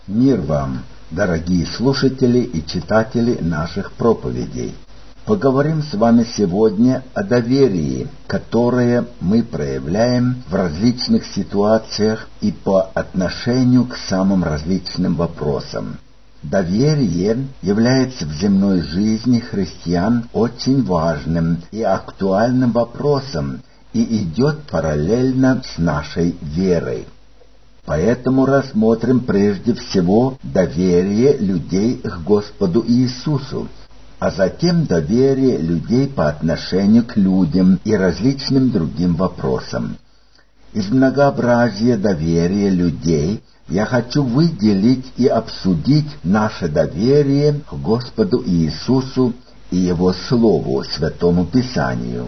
Мир вам, дорогие слушатели и читатели наших проповедей! Поговорим с вами сегодня о доверии, которое мы проявляем в различных ситуациях и по отношению к самым различным вопросам. Доверие является в земной жизни христиан очень важным и актуальным вопросом и идет параллельно с нашей верой. Поэтому рассмотрим прежде всего доверие людей к Господу Иисусу, а затем доверие людей по отношению к людям и различным другим вопросам. Из многообразия доверия людей я хочу выделить и обсудить наше доверие к Господу Иисусу и Его Слову, Святому Писанию.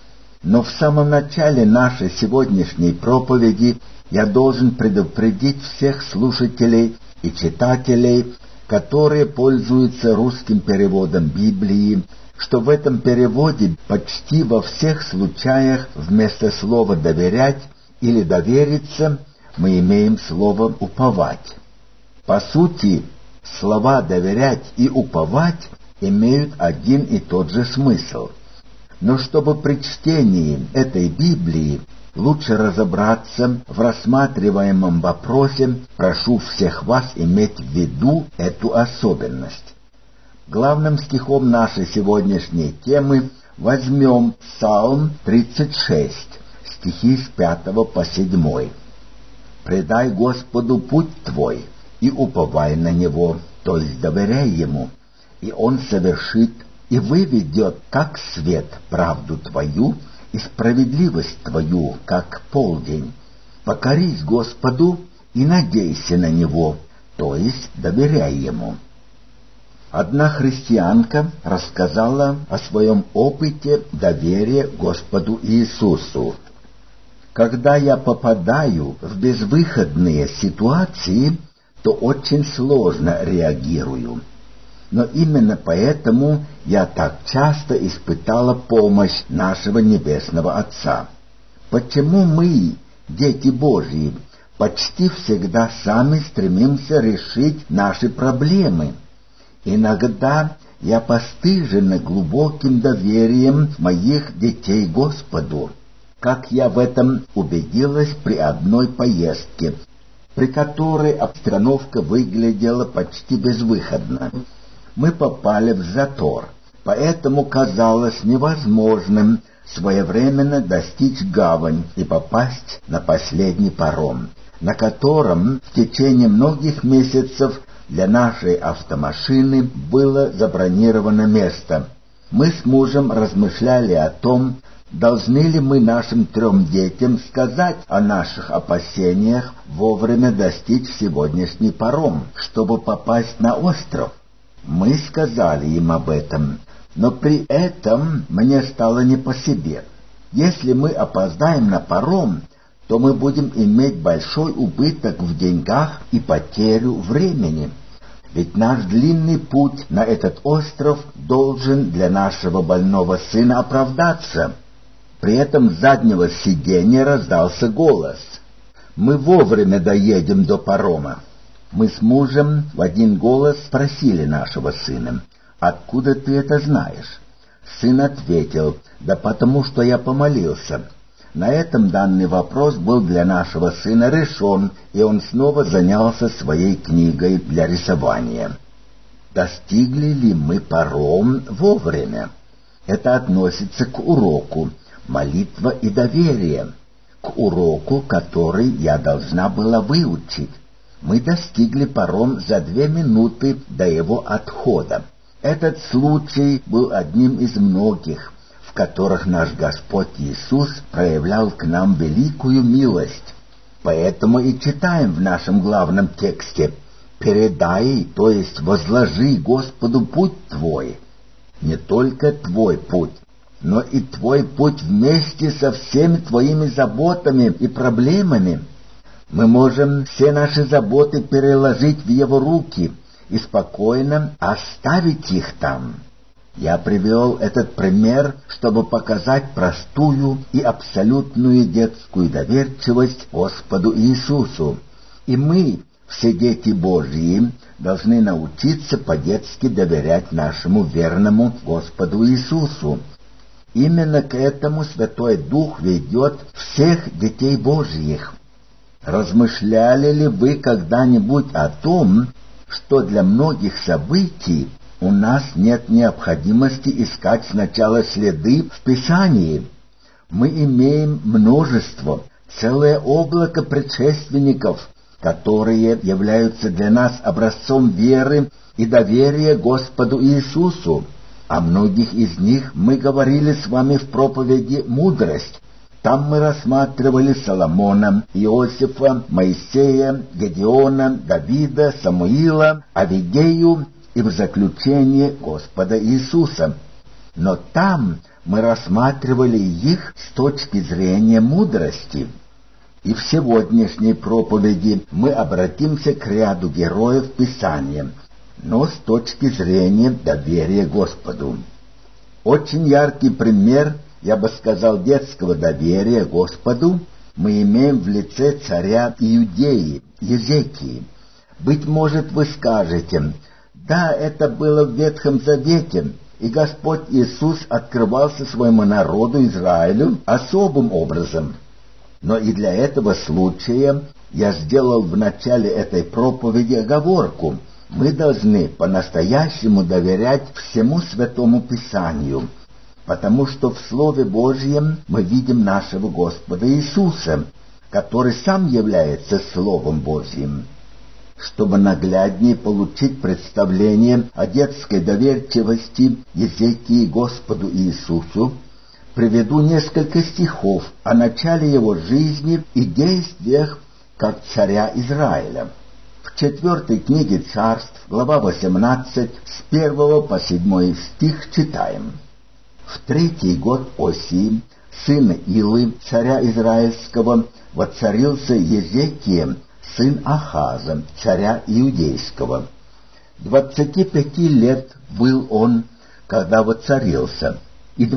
Но в самом начале нашей сегодняшней проповеди я должен предупредить всех слушателей и читателей, которые пользуются русским переводом Библии, что в этом переводе почти во всех случаях вместо слова «доверять» или «довериться» мы имеем слово «уповать». По сути, слова «доверять» и «уповать» имеют один и тот же смысл. Но чтобы при чтении этой Библии лучше разобраться в рассматриваемом вопросе, прошу всех вас иметь в виду эту особенность. Главным стихом нашей сегодняшней темы возьмем Псалм 36, стихи с 5 по 7. «Предай Господу путь твой и уповай на Него, то есть доверяй Ему, и Он совершит и выведет, как свет, правду твою, и справедливость твою, как полдень. Покорись Господу и надейся на Него, то есть доверяй Ему». Одна христианка рассказала о своем опыте доверия Господу Иисусу. «Когда я попадаю в безвыходные ситуации, то очень сложно реагирую. Но именно поэтому я так часто испытала помощь нашего Небесного Отца. Почему мы, дети Божьи, почти всегда сами стремимся решить наши проблемы? Иногда я постыжена глубоким доверием моих детей Господу, как я в этом убедилась при одной поездке, при которой обстановка выглядела почти безвыходно. Мы попали в затор, поэтому казалось невозможным своевременно достичь гавань и попасть на последний паром, на котором в течение многих месяцев для нашей автомашины было забронировано место. Мы с мужем размышляли о том, должны ли мы нашим 3 детям сказать о наших опасениях вовремя достичь сегодняшний паром, чтобы попасть на остров. Мы сказали им об этом, но при этом мне стало не по себе. Если мы опоздаем на паром, то мы будем иметь большой убыток в деньгах и потерю времени. Ведь наш длинный путь на этот остров должен для нашего больного сына оправдаться. При этом с заднего сиденья раздался голос: «Мы вовремя доедем до парома». Мы с мужем в один голос спросили нашего сына: «Откуда ты это знаешь?» Сын ответил: «Да потому что я помолился». На этом данный вопрос был для нашего сына решен, и он снова занялся своей книгой для рисования. Достигли ли мы паром вовремя? Это относится к уроку «Молитва и доверие», к уроку, который я должна была выучить. Мы достигли паром за 2 минуты до его отхода. Этот случай был одним из многих, в которых наш Господь Иисус проявлял к нам великую милость. Поэтому и читаем в нашем главном тексте: «Передай, то есть возложи Господу путь твой». Не только твой путь, но и твой путь вместе со всеми твоими заботами и проблемами. Мы можем все наши заботы переложить в Его руки и спокойно оставить их там. Я привел этот пример, чтобы показать простую и абсолютную детскую доверчивость Господу Иисусу. И мы Все дети Божьи должны научиться по-детски доверять нашему верному Господу Иисусу. Именно к этому Святой Дух ведет всех детей Божьих. Размышляли ли вы когда-нибудь о том, что для многих событий у нас нет необходимости искать сначала следы в Писании? Мы имеем множество, целое облако предшественников, которые являются для нас образцом веры и доверия Господу Иисусу. О многих из них мы говорили с вами в проповеди «Мудрость». Там мы рассматривали Соломона, Иосифа, Моисея, Гедеона, Давида, Самуила, Авигею и в заключение Господа Иисуса. Но там мы рассматривали их с точки зрения мудрости. И в сегодняшней проповеди мы обратимся к ряду героев Писания, но с точки зрения доверия Господу. Очень яркий пример, я бы сказал, детского доверия Господу мы имеем в лице царя Иудеи, Езекии. Быть может, вы скажете: да, это было в Ветхом Завете, и Господь Иисус открывался своему народу Израилю особым образом. Но и для этого случая я сделал в начале этой проповеди оговорку: мы должны по-настоящему доверять всему Святому Писанию, потому что в Слове Божьем мы видим нашего Господа Иисуса, который сам является Словом Божьим. Чтобы нагляднее получить представление о детской доверчивости Езекии Господу Иисусу, приведу несколько стихов о начале его жизни и действиях как царя Израиля. В 4 книге Царств, глава 18, с 1 по 7 стих читаем: «В 3-й год Осии, сына Илы, царя Израильского, воцарился Езекия, сын Ахаза, царя Иудейского. 25 лет был он, когда воцарился, и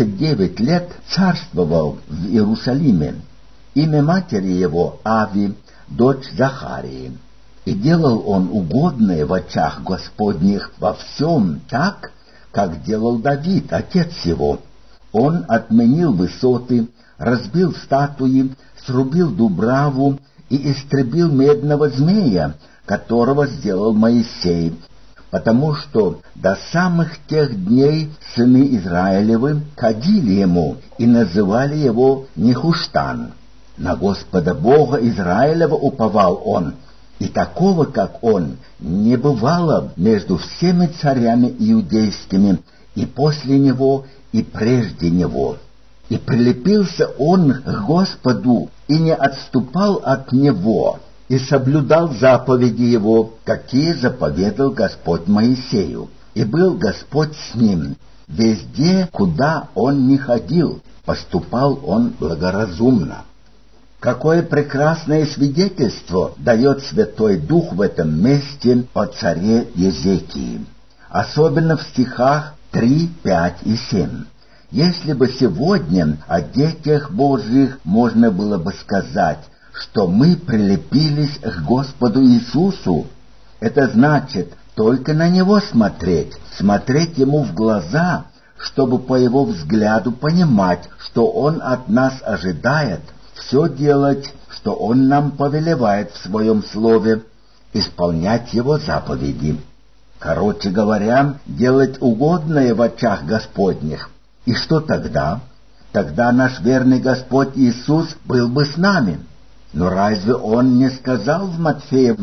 29 лет царствовал в Иерусалиме. Имя матери его Ави, дочь Захарии. И делал он угодное в очах Господних во всем так, как делал Давид, отец его. Он отменил высоты, разбил статуи, срубил дубраву и истребил медного змея, которого сделал Моисей, потому что до самых тех дней сыны Израилевы ходили ему и называли его Нехуштан. На Господа Бога Израилева уповал он, и такого, как он, не бывало между всеми царями иудейскими, и после него, и прежде него. И прилепился он к Господу, и не отступал от него, и соблюдал заповеди его, какие заповедал Господь Моисею. И был Господь с ним. Везде, куда он ни ходил, поступал он благоразумно». Какое прекрасное свидетельство дает Святой Дух в этом месте о царе Езекии, особенно в стихах 3, 5 и 7. Если бы сегодня о детях Божьих можно было бы сказать, что мы прилепились к Господу Иисусу, это значит только на Него смотреть Ему в глаза, чтобы по Его взгляду понимать, что Он от нас ожидает, все делать, что Он нам повелевает в Своем Слове, исполнять Его заповеди. Короче говоря, делать угодное в очах Господних. И что тогда? Тогда наш верный Господь Иисус был бы с нами. Но разве Он не сказал в Матфея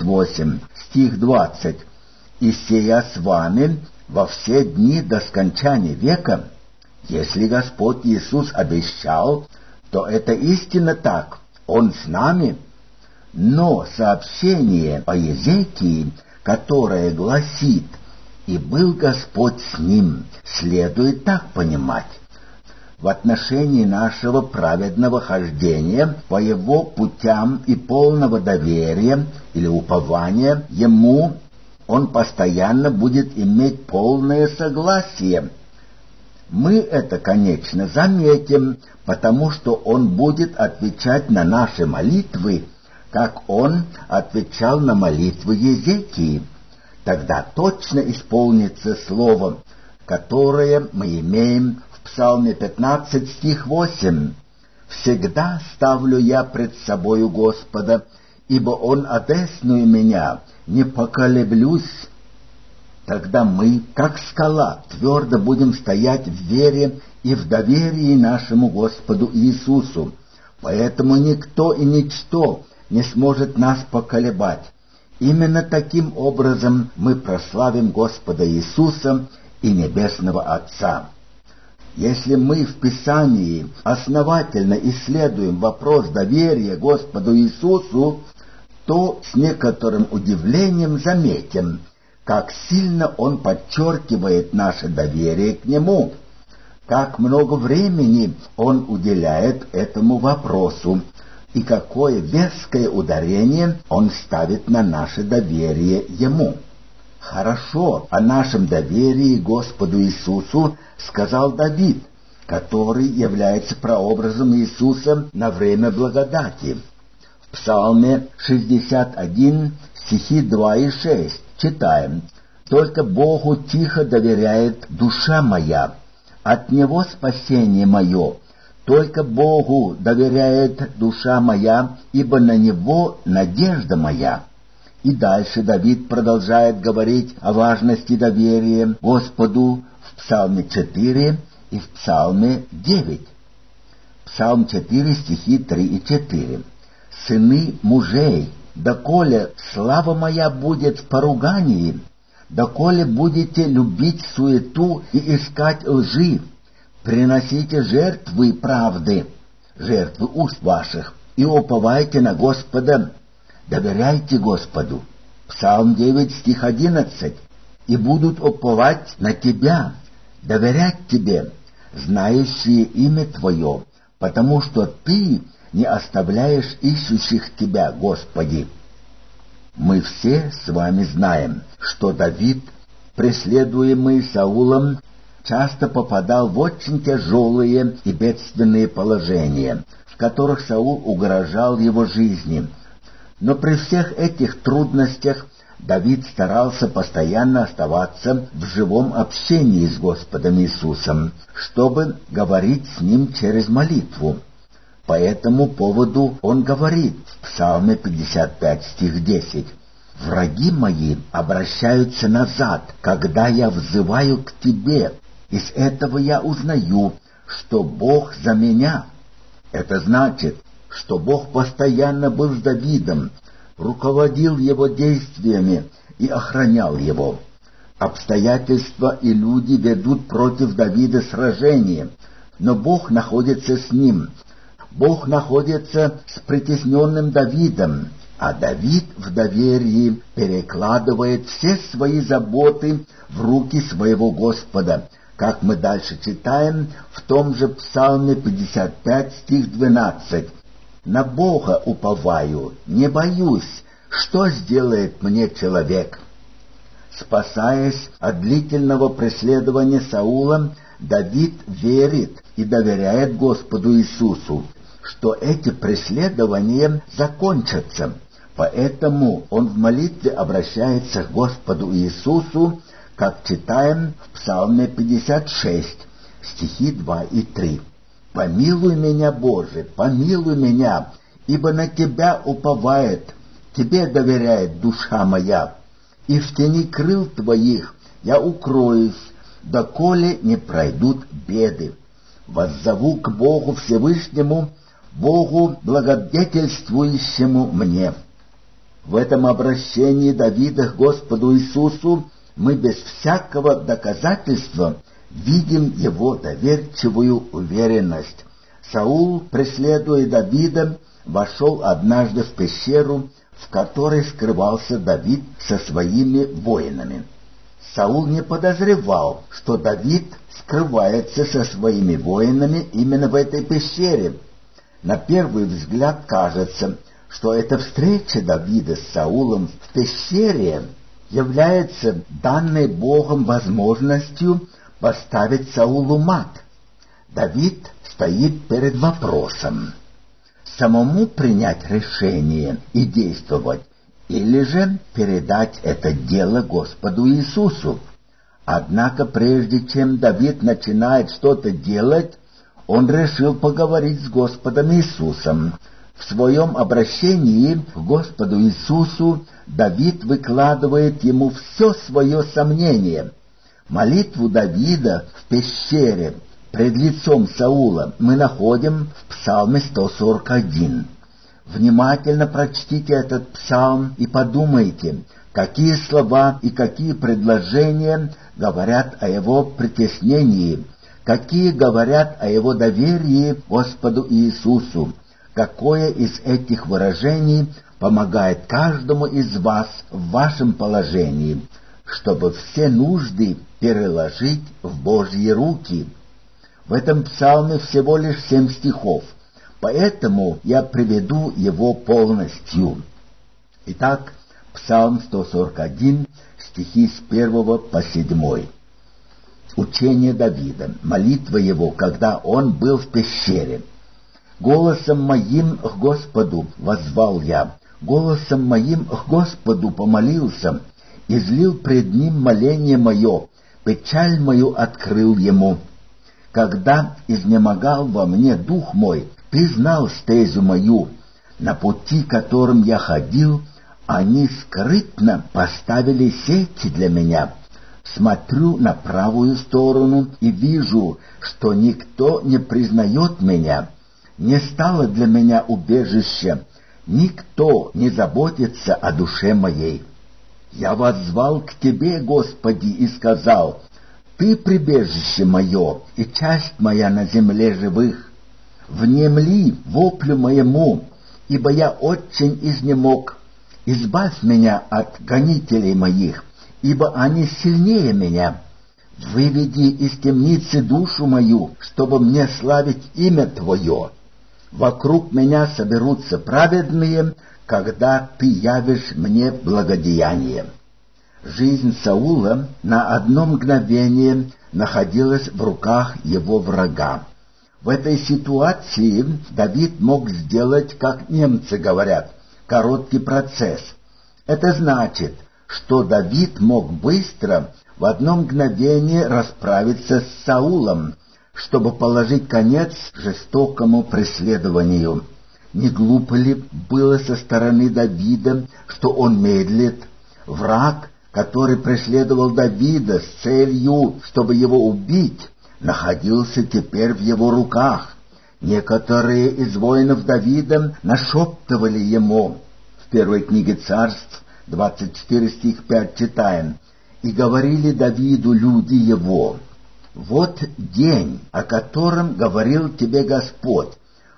28, стих 20: «И сея с вами во все дни до скончания века»? Если Господь Иисус обещал, то это истинно так, Он с нами. Но сообщение о Езекии, которое гласит «И был Господь с ним», следует так понимать: в отношении нашего праведного хождения по Его путям и полного доверия или упования Ему, Он постоянно будет иметь полное согласие. Мы это, конечно, заметим, потому что Он будет отвечать на наши молитвы как он отвечал на молитвы Езекии. Тогда точно исполнится слово, которое мы имеем в Псалме 15, стих 8. «Всегда ставлю я пред собою Господа, ибо Он одесную меня, не поколеблюсь». Тогда мы, как скала, твердо будем стоять в вере и в доверии нашему Господу Иисусу. Поэтому никто и ничто не сможет нас поколебать. Именно таким образом мы прославим Господа Иисуса и Небесного Отца. Если мы в Писании основательно исследуем вопрос доверия Господу Иисусу, то с некоторым удивлением заметим, как сильно Он подчеркивает наше доверие к Нему, как много времени Он уделяет этому вопросу и какое веское ударение Он ставит на наше доверие Ему. Хорошо о нашем доверии Господу Иисусу сказал Давид, который является прообразом Иисуса на время благодати. В Псалме 61, стихи 2 и 6 читаем: «Только Богу тихо доверяет душа моя, от Него спасение мое, только Богу доверяет душа моя, ибо на Него надежда моя». И дальше Давид продолжает говорить о важности доверия Господу в Псалме 4 и в Псалме 9. Псалм 4, стихи 3 и 4. «Сыны мужей, доколе слава моя будет в поругании, доколе будете любить суету и искать лжи, приносите жертвы правды, жертвы уст ваших, и уповайте на Господа». Доверяйте Господу. Псалм 9, стих 11. «И будут уповать на Тебя, доверять Тебе, знающие имя Твое, потому что Ты не оставляешь ищущих Тебя, Господи». Мы все с вами знаем, что Давид, преследуемый Саулом, часто попадал в очень тяжелые и бедственные положения, в которых Саул угрожал его жизни. Но при всех этих трудностях Давид старался постоянно оставаться в живом общении с Господом Иисусом, чтобы говорить с Ним через молитву. По этому поводу он говорит в Псалме 55, стих 10: «Враги мои обращаются назад, когда я взываю к Тебе. Из этого я узнаю, что Бог за меня». Это значит, что Бог постоянно был с Давидом, руководил его действиями и охранял его. Обстоятельства и люди ведут против Давида сражение, но Бог находится с ним. Бог находится с притесненным Давидом, а Давид в доверии перекладывает все свои заботы в руки своего Господа, как мы дальше читаем в том же Псалме 55, стих 12. «На Бога уповаю, не боюсь, что сделает мне человек». Спасаясь от длительного преследования Саула, Давид верит и доверяет Господу Иисусу, что эти преследования закончатся. Поэтому он в молитве обращается к Господу Иисусу, как читаем в Псалме 56, стихи 2 и 3. «Помилуй меня, Боже, помилуй меня, ибо на Тебя уповает, Тебе доверяет душа моя, и в тени крыл Твоих я укроюсь, доколе не пройдут беды. Воззову к Богу Всевышнему, Богу благодетельствующему мне». В этом обращении Давида к Господу Иисусу мы без всякого доказательства видим его доверчивую уверенность. Саул, преследуя Давида, вошел однажды в пещеру, в которой скрывался Давид со своими воинами. Саул не подозревал, что Давид скрывается со своими воинами именно в этой пещере. На первый взгляд кажется, что эта встреча Давида с Саулом в пещере является данной Богом возможностью поставить Саулу мат. Давид стоит перед вопросом: самому принять решение и действовать, или же передать это дело Господу Иисусу. Однако прежде чем Давид начинает что-то делать, он решил поговорить с Господом Иисусом. В своем обращении к Господу Иисусу Давид выкладывает ему все свое сомнение. Молитву Давида в пещере пред лицом Саула мы находим в Псалме 141. Внимательно прочтите этот псалм и подумайте, какие слова и какие предложения говорят о его притеснении, какие говорят о его доверии Господу Иисусу, какое из этих выражений помогает каждому из вас в вашем положении, чтобы все нужды переложить в Божьи руки. В этом псалме всего лишь 7 стихов, поэтому я приведу его полностью. Итак, Псалм 141, стихи с 1 по 7. Учение Давида, молитва его, когда он был в пещере. «Голосом моим к Господу воззвал я, голосом моим к Господу помолился, излил пред ним моление мое, печаль мою открыл ему. Когда изнемогал во мне дух мой, ты знал стезю мою, на пути, которым я ходил, они скрытно поставили сети для меня. Смотрю на правую сторону и вижу, что никто не признает меня. Не стало для меня убежища, никто не заботится о душе моей. Я воззвал к Тебе, Господи, и сказал: Ты прибежище мое и часть моя на земле живых. Внемли воплю моему, ибо я очень изнемог. Избавь меня от гонителей моих, ибо они сильнее меня. Выведи из темницы душу мою, чтобы мне славить имя Твое. Вокруг меня соберутся праведные, когда Ты явишь мне благодеяние». Жизнь Саула на одно мгновение находилась в руках его врага. В этой ситуации Давид мог сделать, как немцы говорят, короткий процесс. Это значит, что Давид мог быстро, в одно мгновение расправиться с Саулом, чтобы положить конец жестокому преследованию. Не глупо ли было со стороны Давида, что он медлит? Враг, который преследовал Давида с целью, чтобы его убить, находился теперь в его руках. Некоторые из воинов Давида нашептывали ему. В первой книге Царств, 24 стих 5 читаем: «И говорили Давиду люди его: вот день, о котором говорил тебе Господь.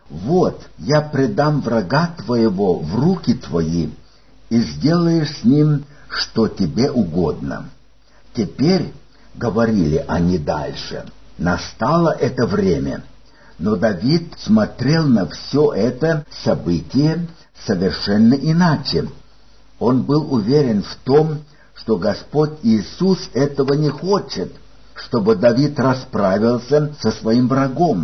Вот я предам врага твоего в руки твои, и сделаешь с ним, что тебе угодно». Теперь, говорили они дальше, настало это время. Но Давид смотрел на все это событие совершенно иначе. Он был уверен в том, что Господь Иисус этого не хочет, чтобы Давид расправился со своим врагом.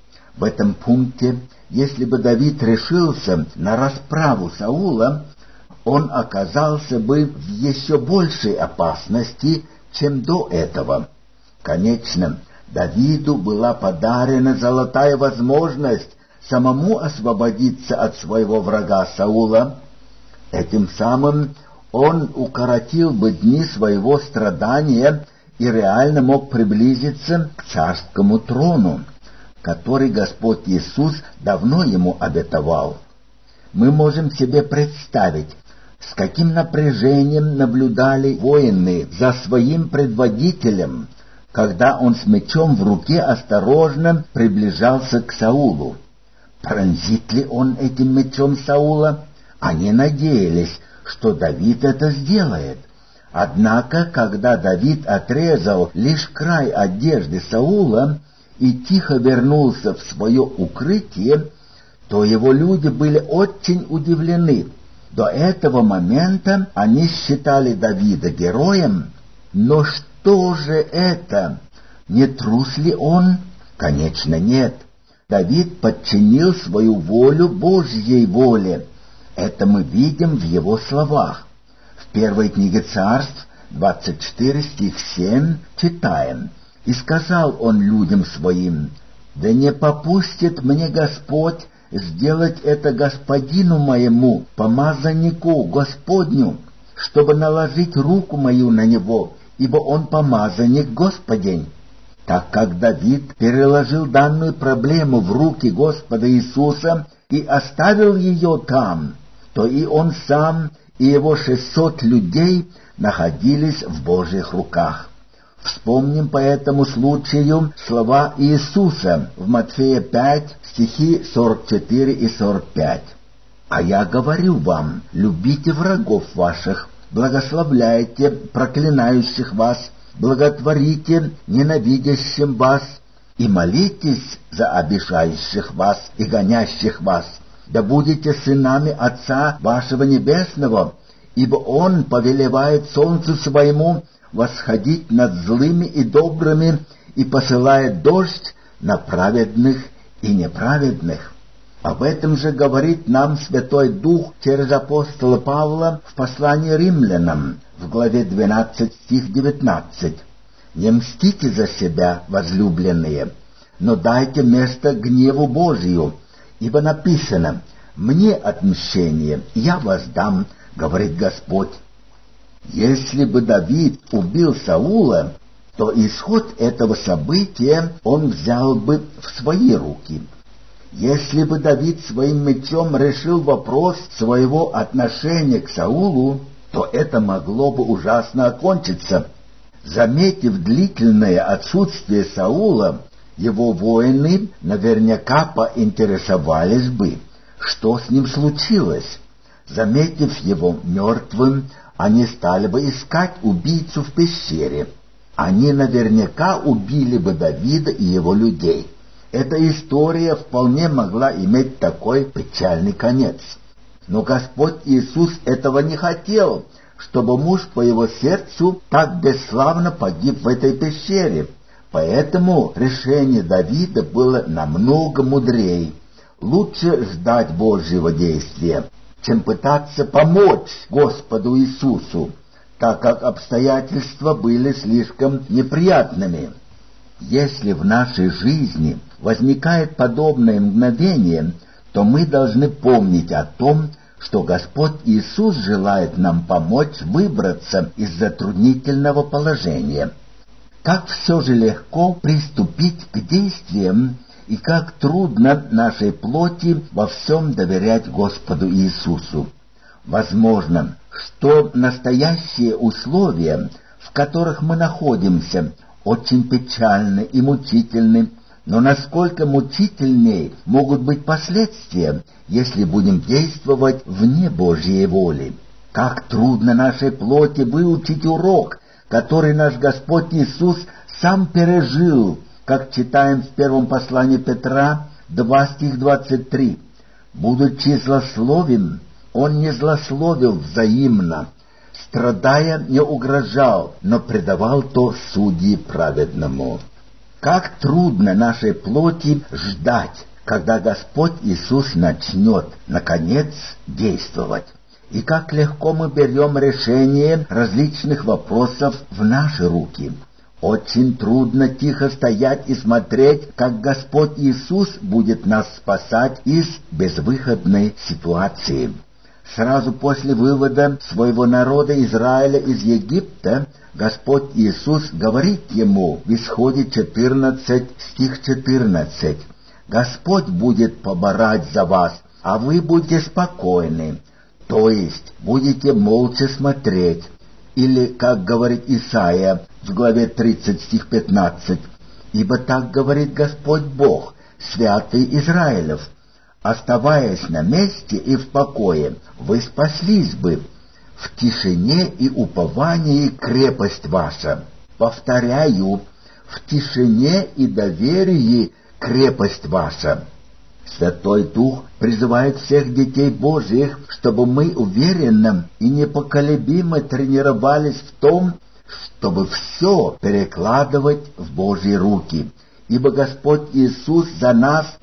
В этом пункте, если бы Давид решился на расправу Саула, он оказался бы в еще большей опасности, чем до этого. Конечно, Давиду была подарена золотая возможность самому освободиться от своего врага Саула. Этим самым он укоротил бы дни своего страдания и реально мог приблизиться к царскому трону, который Господь Иисус давно ему обетовал. Мы можем себе представить, с каким напряжением наблюдали воины за своим предводителем, когда он с мечом в руке осторожно приближался к Саулу. Пронзит ли он этим мечом Саула? Они надеялись, что Давид это сделает. Однако, когда Давид отрезал лишь край одежды Саула и тихо вернулся в свое укрытие, то его люди были очень удивлены. До этого момента они считали Давида героем, но что же это? Не трус ли он? Конечно, нет. Давид подчинил свою волю Божьей воле. Это мы видим в его словах. В первой книге Царств, 24 стих 7, читаем: «И сказал он людям своим: да не попустит мне Господь сделать это господину моему, помазаннику Господню, чтобы наложить руку мою на него, ибо он помазанник Господень». Так как Давид переложил данную проблему в руки Господа Иисуса и оставил ее там, то и он сам, и его 600 людей находились в Божьих руках. Вспомним по этому случаю слова Иисуса в Матфея 5, стихи 44 и 45. «А я говорю вам, любите врагов ваших, благословляйте проклинающих вас, благотворите ненавидящим вас, и молитесь за обижающих вас и гонящих вас. Да будете сынами Отца вашего Небесного, ибо Он повелевает солнцу своему восходить над злыми и добрыми и посылает дождь на праведных и неправедных». Об этом же говорит нам Святой Дух через апостола Павла в послании римлянам, в главе 12, стих 19. «Не мстите за себя, возлюбленные, но дайте место гневу Божию, ибо написано: мне отмщение, я воздам, говорит Господь». Если бы Давид убил Саула, то исход этого события он взял бы в свои руки. Если бы Давид своим мечом решил вопрос своего отношения к Саулу, то это могло бы ужасно окончиться. Заметив длительное отсутствие Саула, его воины наверняка поинтересовались бы, что с ним случилось. Заметив его мертвым, они стали бы искать убийцу в пещере. Они наверняка убили бы Давида и его людей. Эта история вполне могла иметь такой печальный конец. Но Господь Иисус этого не хотел, чтобы муж по его сердцу так бесславно погиб в этой пещере. Поэтому решение Давида было намного мудрее. Лучше ждать Божьего действия, чем пытаться помочь Господу Иисусу, так как обстоятельства были слишком неприятными. Если в нашей жизни возникает подобное мгновение, то мы должны помнить о том, что Господь Иисус желает нам помочь выбраться из затруднительного положения. Как все же легко приступить к действиям, и как трудно нашей плоти во всем доверять Господу Иисусу. Возможно, что настоящие условия, в которых мы находимся, очень печальны и мучительны, но насколько мучительнее могут быть последствия, если будем действовать вне Божьей воли. Как трудно нашей плоти выучить урок, который наш Господь Иисус сам пережил, как читаем в первом послании Петра, 2 стих 23. «Будучи злословен, он не злословил взаимно, страдая, не угрожал, но предавал то судьи праведному». Как трудно нашей плоти ждать, когда Господь Иисус начнет, наконец, действовать. И как легко мы берем решение различных вопросов в наши руки. Очень трудно тихо стоять и смотреть, как Господь Иисус будет нас спасать из безвыходной ситуации. Сразу после вывода своего народа Израиля из Египта Господь Иисус говорит ему в Исходе 14, стих 14: «Господь будет поборать за вас, а вы будете спокойны, то есть будете молча смотреть». Или, как говорит Исаия в главе 30, стих 15: «Ибо так говорит Господь Бог, святый Израилев: оставаясь на месте и в покое, вы спаслись бы. В тишине и уповании крепость ваша». Повторяю, в тишине и доверии крепость ваша. Святой Дух призывает всех детей Божьих, чтобы мы уверенно и непоколебимо тренировались в том, чтобы все перекладывать в Божьи руки, ибо Господь Иисус за нас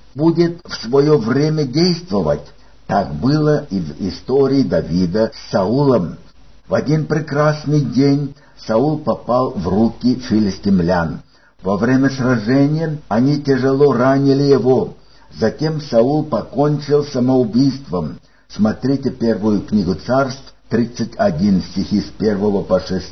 будет в свое время действовать. Так было и в истории Давида с Саулом. В один прекрасный день Саул попал в руки филистимлян. Во время сражения они тяжело ранили его. Затем Саул покончил самоубийством. Смотрите первую книгу Царств, 31 стихи с 1 по 6.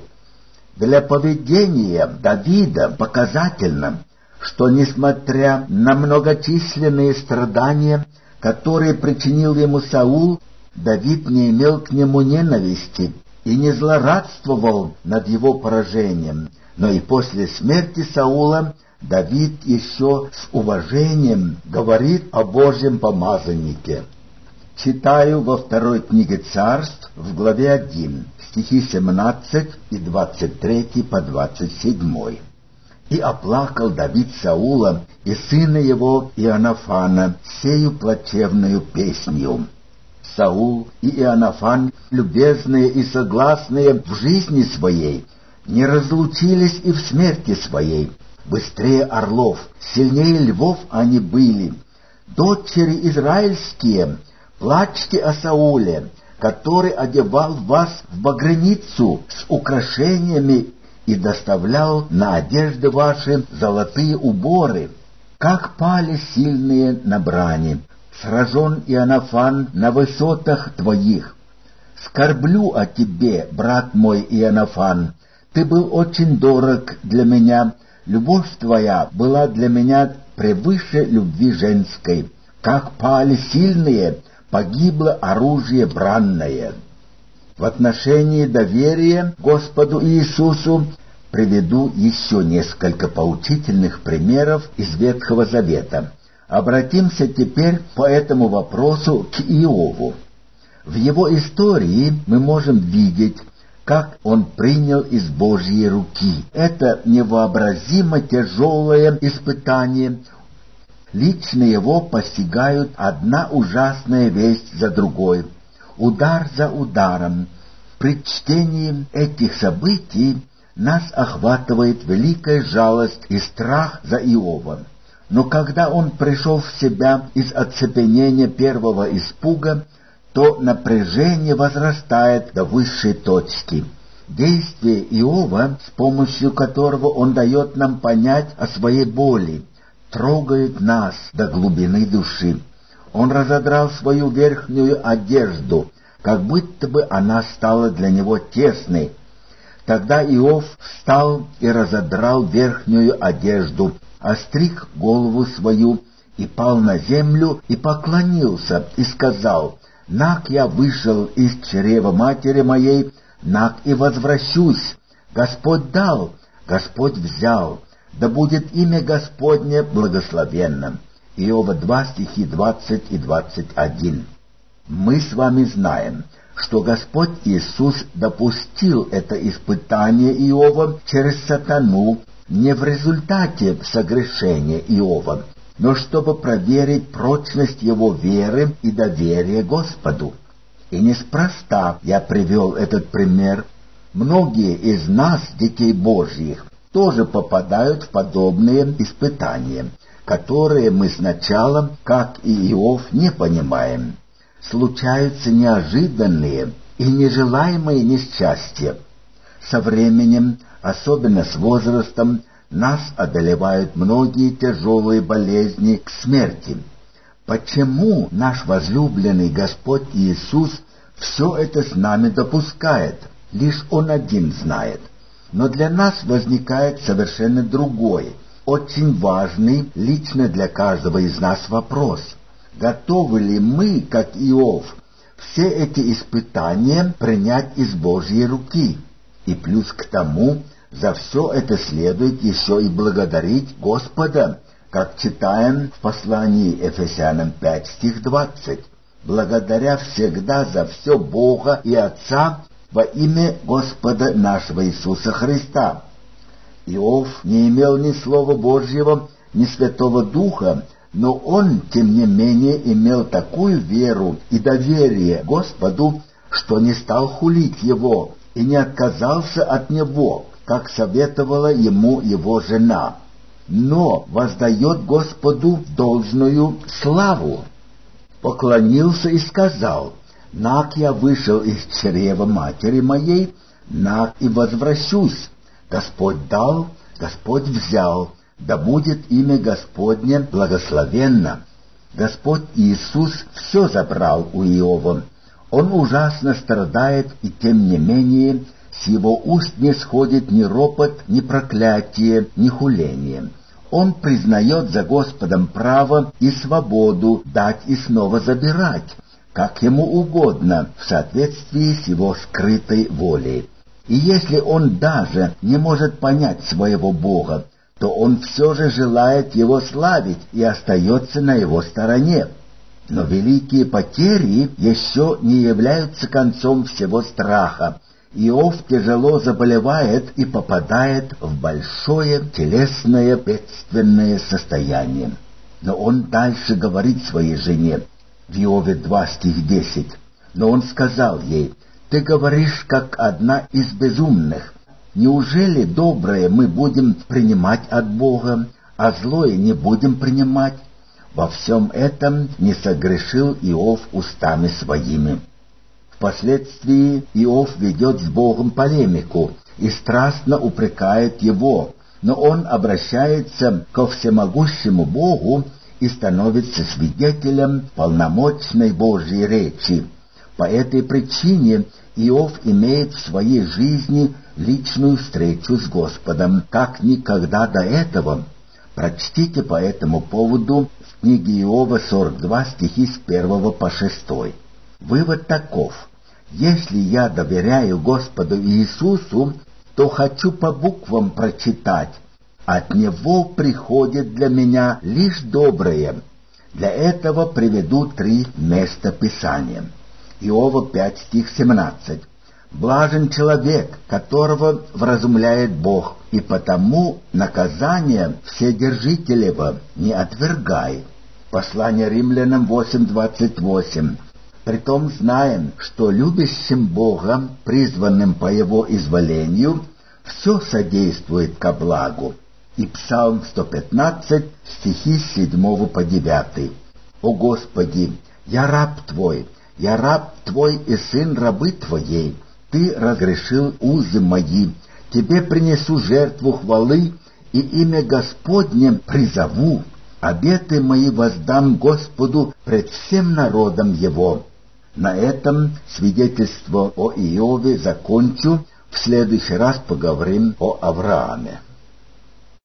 Для поведения Давида показательно, что, несмотря на многочисленные страдания, которые причинил ему Саул, Давид не имел к нему ненависти и не злорадствовал над его поражением, но и после смерти Саула Давид еще с уважением говорит о Божьем помазаннике. Читаю во второй книге Царств в главе 1, стихи 17 и 23 по 27. «И оплакал Давид Саула и сына его Иоаннафана сею плачевную песнью. Саул и Иоаннафан, любезные и согласные в жизни своей, не разлучились и в смерти своей. Быстрее орлов, сильнее львов они были. Дочери израильские, плачьте о Сауле, который одевал вас в багряницу с украшениями и доставлял на одежды ваши золотые уборы. Как пали сильные на брани, сражен Иоаннафан на высотах твоих. Скорблю о тебе, брат мой Иоаннафан, ты был очень дорог для меня, любовь твоя была для меня превыше любви женской. Как пали сильные, погибло оружие бранное». В отношении доверия Господу Иисусу приведу еще несколько поучительных примеров из Ветхого Завета. Обратимся теперь по этому вопросу к Иову. В его истории мы можем видеть, как он принял из Божьей руки это невообразимо тяжелое испытание. Лично его постигают одна ужасная весть за другой, удар за ударом. При чтении этих событий нас охватывает великая жалость и страх за Иова. Но когда он пришел в себя из оцепенения первого испуга, то напряжение возрастает до высшей точки. Действие Иова, с помощью которого он дает нам понять о своей боли, трогает нас до глубины души. Он разодрал свою верхнюю одежду, как будто бы она стала для него тесной. Тогда Иов встал и разодрал верхнюю одежду, остриг голову свою и пал на землю и поклонился и сказал: «Нак я вышел из чрева матери моей, нак и возвращусь. Господь дал, Господь взял, да будет имя Господне благословенно». Иова 2, стихи 20 и 21. Мы с вами знаем, что Господь Иисус допустил это испытание Иова через сатану не в результате согрешения Иова, но чтобы проверить прочность его веры и доверия Господу. И неспроста я привел этот пример. Многие из нас, детей Божьих, тоже попадают в подобные испытания, которые мы сначала, как и Иов, не понимаем. Случаются неожиданные и нежелаемые несчастья. Со временем, особенно с возрастом, нас одолевают многие тяжелые болезни к смерти. Почему наш возлюбленный Господь Иисус все это с нами допускает? Лишь Он один знает. Но для нас возникает совершенно другой, очень важный лично для каждого из нас вопрос. Готовы ли мы, как Иов, все эти испытания принять из Божьей руки? И плюс к тому, за все это следует еще и благодарить Господа, как читаем в послании Ефесянам 5, стих 20. «Благодаря всегда за все Бога и Отца во имя Господа нашего Иисуса Христа». Иов не имел ни Слова Божьего, ни Святого Духа, но он, тем не менее, имел такую веру и доверие Господу, что не стал хулить его и не отказался от него, как советовала ему его жена. но воздает Господу должную славу. Поклонился и сказал: «Нак я вышел из чрева матери моей, нак и возвращусь. Господь дал, Господь взял, да будет имя Господне благословенно». Господь Иисус все забрал у Иова. Он ужасно страдает, и тем не менее с его уст не сходит ни ропот, ни проклятие, ни хуление. Он признает за Господом право и свободу дать и снова забирать, как ему угодно, в соответствии с его скрытой волей. И если он даже не может понять своего Бога, то он все же желает его славить и остается на его стороне. Но великие потери еще не являются концом всего страха. Иов тяжело заболевает и попадает в большое телесное бедственное состояние. Но он дальше говорит своей жене, в Иове 2, стих 10. Но он сказал ей: «Ты говоришь, как одна из безумных. Неужели доброе мы будем принимать от Бога, а злое не будем принимать?» Во всем этом не согрешил Иов устами своими. Впоследствии Иов ведет с Богом полемику и страстно упрекает его, но он обращается ко всемогущему Богу и становится свидетелем полномочной Божьей речи. По этой причине Иов имеет в своей жизни личную встречу с Господом, как никогда до этого. Прочтите по этому поводу в книге Иова 42 стихи с 1 по 6. Вывод таков: если я доверяю Господу Иисусу, то хочу по буквам прочитать: от Него приходит для меня лишь доброе. Для этого приведу 3 места Писания. Иова 5, стих 17. «Блажен человек, которого вразумляет Бог, и потому наказание вседержителево не отвергай». Послание Римлянам 8:28. «Притом знаем, что любящим Бога, призванным по Его изволению, все содействует ко благу». И Псалм 115, стихи с 7 по 9. «О Господи, я раб Твой и сын рабы Твоей. Ты разрешил узы мои, Тебе принесу жертву хвалы, и имя Господне призову. Обеты мои воздам Господу пред всем народом Его». На этом свидетельство о Иове закончу. В следующий раз поговорим о Аврааме.